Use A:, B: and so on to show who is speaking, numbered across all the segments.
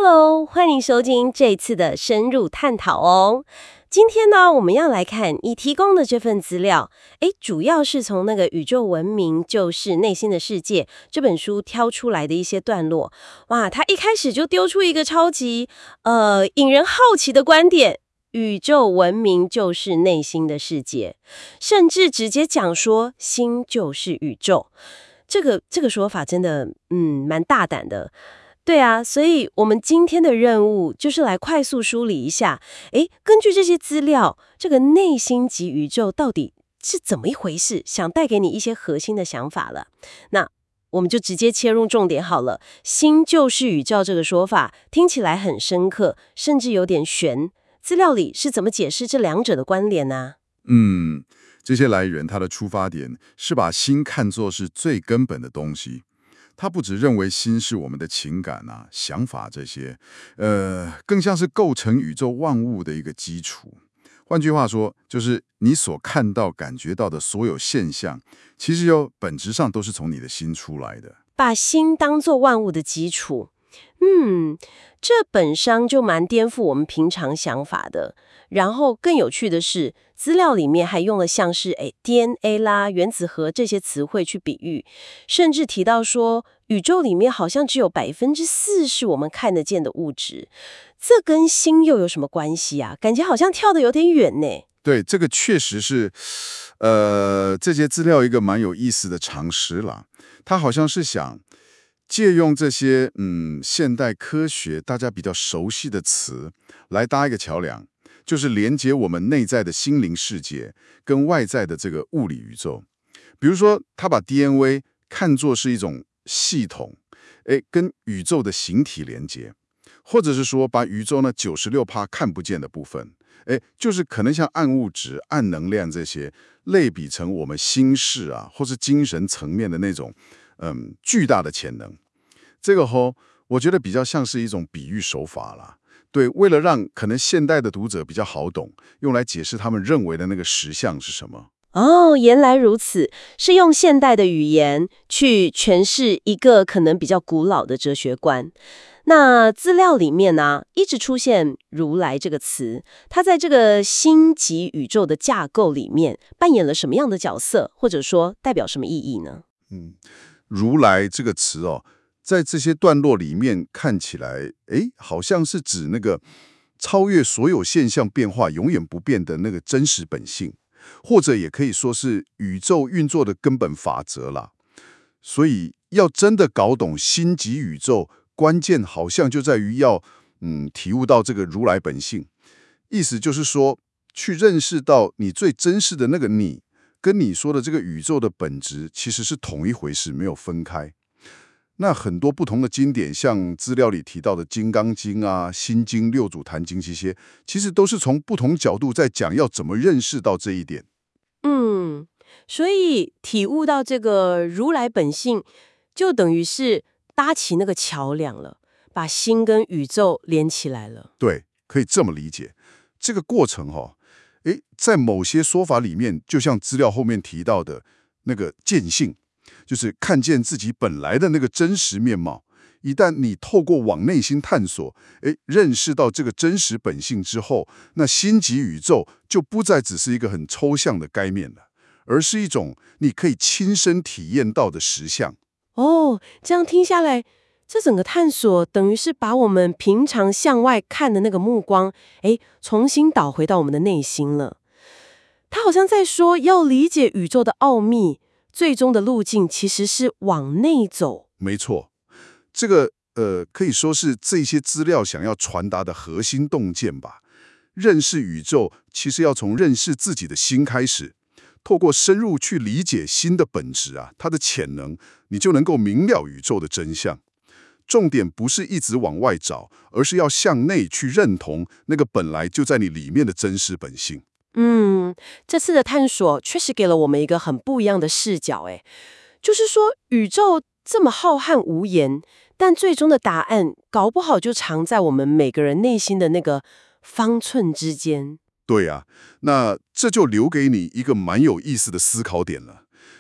A: Hello，欢迎收听这次的深入探讨哦。今天呢，我们要来看你提供的这份资料，主要是从那个宇宙文明就是内心的世界这本书挑出来的一些段落。哇，他一开始就丢出一个超级引人好奇的观点。宇宙文明就是内心的世界，甚至直接讲说心就是宇宙。这个说法真的蛮大胆的。对啊，所以我们今天的任务就是来快速梳理一下，根据这些资料，这个内心及宇宙到底是怎么一回事，想带给你一些核心的想法了。那我们就直接切入重点好了。心就是宇宙这个说法听起来很深刻，甚至有点玄。资料里是怎么解释这两者的关联呢？
B: 这些来源它的出发点是把心看作是最根本的东西。他不只认为心是我们的情感啊、想法这些，更像是构成宇宙万物的一个基础。换句话说，就是你所看到、感觉到的所有现象，其实本质上都是从你的心出来的。
A: 把心当作万物的基础，这本身就蛮颠覆我们平常想法的。然后更有趣的是，资料里面还用了像是DNA 啦、原子核这些词汇去比喻，甚至提到说宇宙里面好像只有4%是我们看得见的物质。这跟心又有什么关系啊？感觉好像跳得有点远呢。
B: 对，这个确实是，这些资料一个蛮有意思的常识啦。他好像是想借用这些现代科学大家比较熟悉的词来搭一个桥梁，就是连接我们内在的心灵世界跟外在的这个物理宇宙。比如说，他把 DNA 看作是一种系统，跟宇宙的形体连接，或者是说把宇宙呢96%看不见的部分，就是可能像暗物质、暗能量这些，类比成我们心事啊，或是精神层面的那种巨大的潜能。这个我觉得比较像是一种比喻手法啦。对，为了让可能现代的读者比较好懂，用来解释他们认为的那个实相是什么。
A: 哦，原来如此，是用现代的语言去诠释一个可能比较古老的哲学观。那资料里面呢，一直出现如来这个词，它在这个心及宇宙的架构里面扮演了什么样的角色，或者说代表什么意义呢？
B: 如来这个词在这些段落里面看起来，好像是指那个超越所有现象变化、永远不变的那个真实本性，或者也可以说是宇宙运作的根本法则啦。所以要真的搞懂心及宇宙，关键好像就在于要体悟到这个如来本性。意思就是说，去认识到你最真实的那个你，跟你说的这个宇宙的本质其实是同一回事，没有分开。那很多不同的经典，像资料里提到的《金刚经》啊、《心经》、《六祖坛经》这些，其实都是从不同角度在讲要怎么认识到这一点。
A: 所以体悟到这个如来本性，就等于是搭起那个桥梁了，把心跟宇宙连起来了。
B: 对，可以这么理解。这个过程在某些说法里面，就像资料后面提到的那个见性，就是看见自己本来的那个真实面貌。一旦你透过往内心探索，认识到这个真实本性之后，那心及宇宙就不再只是一个很抽象的概念了，而是一种你可以亲身体验到的实相。
A: 哦，这样听下来，这整个探索等于是把我们平常向外看的那个目光，重新导回到我们的内心了。他好像在说，要理解宇宙的奥秘，最终的路径其实是往内走。
B: 没错，这个可以说是这些资料想要传达的核心洞见吧。认识宇宙其实要从认识自己的心开始，透过深入去理解心的本质啊，它的潜能，你就能够明了宇宙的真相。重点不是一直往外找，而是要向内去认同那个本来就在你里面的真实本性。
A: 这次的探索确实给了我们一个很不一样的视角，就是说宇宙这么浩瀚无言，但最终的答案搞不好就藏在我们每个人内心的那个方寸之间。
B: 对啊，那这就留给你一个蛮有意思的思考点了。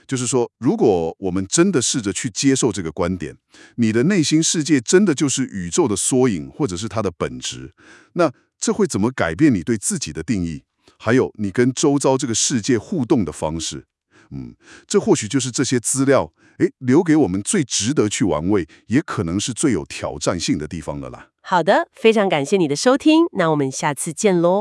B: 就是说，如果我们真的试着去接受这个观点，你的内心世界真的就是宇宙的缩影，或者是它的本质，那这会怎么改变你对自己的定义，还有你跟周遭这个世界互动的方式？这或许就是这些资料，留给我们最值得去玩味，也可能是最有挑战性的地方了啦。
A: 好的，非常感谢你的收听，那我们下次见喽。